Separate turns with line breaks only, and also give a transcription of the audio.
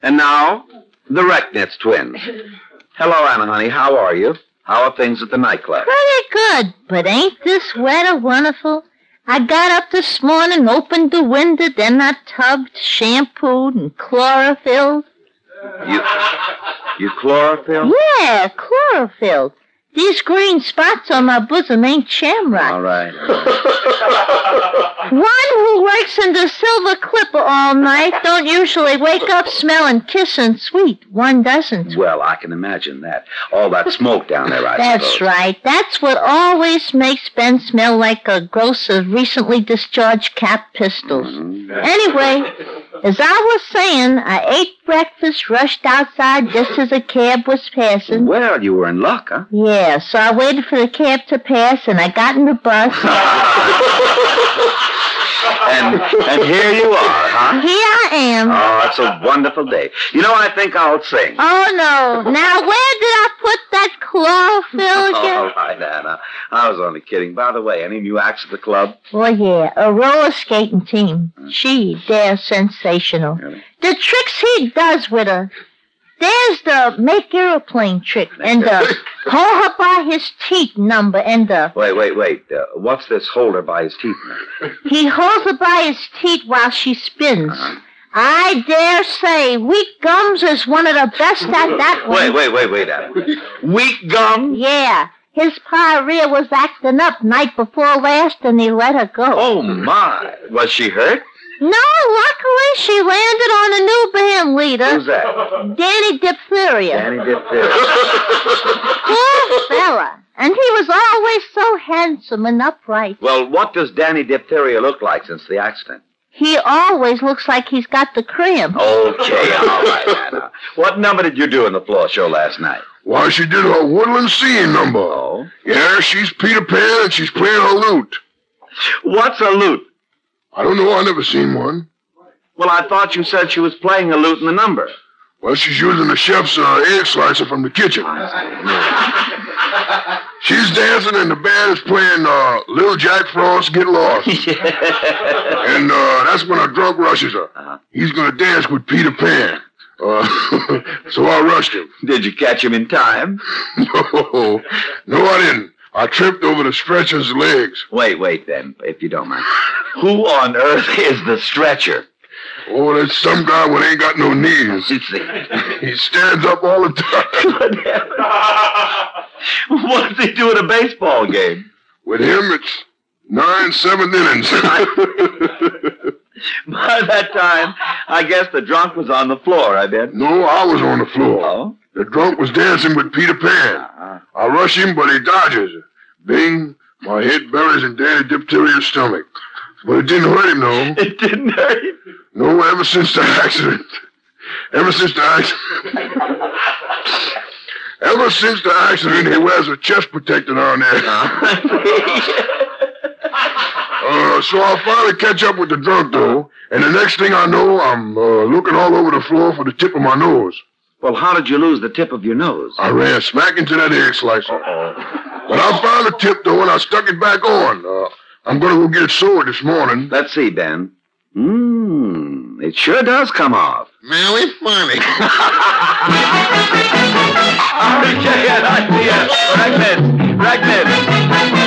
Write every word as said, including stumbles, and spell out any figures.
And now, the Recknitz twins. Hello, Anna, honey. How are you? How are things at the nightclub?
Pretty good, but ain't this weather wonderful? I got up this morning, opened the window, then I tubbed, shampooed, and chlorophylled.
You, you chlorophyll?
Yeah, chlorophyll. These green spots on my bosom ain't shamrock.
All right.
One who works in the Silver Clipper all night don't usually wake up smelling kissing sweet. One doesn't.
Well, I can imagine that. All that smoke down there, I
That's
suppose.
right. That's what always makes Ben smell like a gross of recently discharged cap pistols.
Mm-hmm.
Anyway, as I was saying, I ate breakfast, rushed outside just as a cab was passing.
Well, you were in luck, huh?
Yeah, so I waited for the cab to pass, and I got in the bus.
and and here you are, huh?
Here I am.
Oh, it's a wonderful day. You know, I think I'll sing.
Oh, no. Now, where did I put that chlorophyll again?
All right, Anna. I was only kidding. By the way, any new acts at the club?
Well, yeah, a roller skating team. Gee, they're sensational.
Really?
The tricks he does with her. There's the make aeroplane trick, and the hold her by his teeth number, and the...
Wait, wait, wait. Uh, what's this holder by his teeth now?
He holds her by his teeth while she spins.
Uh-huh.
I dare say Weak Gums is one of the best at that one.
Wait, wait, wait, wait, Anna. Weak gum?
Yeah. His pyorrhea was acting up night before last, and he let her go.
Oh, my. Was she hurt?
No, luckily she landed on a new band leader.
Who's that?
Danny Diphtheria.
Danny Diphtheria.
Poor fella. And he was always so handsome and upright.
Well, what does Danny Diphtheria look like since the accident?
He always looks like he's got the cramp.
Okay, all right, Anna. What number did you do in the floor show last night?
Why, she did her woodland scene number.
Oh?
Yeah, she's Peter Pan and she's playing her lute.
What's a lute?
I don't know, I never seen one.
Well, I thought you said she was playing a lute in the number.
Well, she's using the chef's uh, egg slicer from the kitchen. She's dancing and the band is playing uh, Little Jack Frost Get Lost. And uh, that's when a drunk rushes her.
Uh-huh.
He's going to dance with Peter Pan. Uh, so I rushed him.
Did you catch him in time?
No, no, I didn't. I tripped over the stretcher's legs.
Wait, wait, then, if you don't mind. Who on earth is the stretcher?
Oh, that's some guy who ain't got no knees. He stands up all the time.
What does he do at a baseball game?
With him, it's nine seventh innings.
By that time, I guess the drunk was on the floor, I bet.
No, I was on the floor.
Oh?
The drunk was dancing with Peter Pan.
Uh-huh.
I rush him, but he dodges. Bing, my head buries in Danny Diphtheria's stomach. But it didn't hurt him, though.
It didn't hurt him?
No, ever since the accident. Ever since the accident. Ever since the accident, he wears a chest protector on there. uh, so I'll finally catch up with the drunk, though. And the next thing I know, I'm uh, looking all over the floor for the tip of my nose.
Well, how did you lose the tip of your nose?
I ran smack into that egg slicer.
Uh-oh.
But I found the tip, though, and I stuck it back on. Uh, I'm going to go get it sewed this morning.
Let's see, Ben. Mmm, it sure does come off.
Very funny.
Okay, an idea. Recknitz, Recknitz.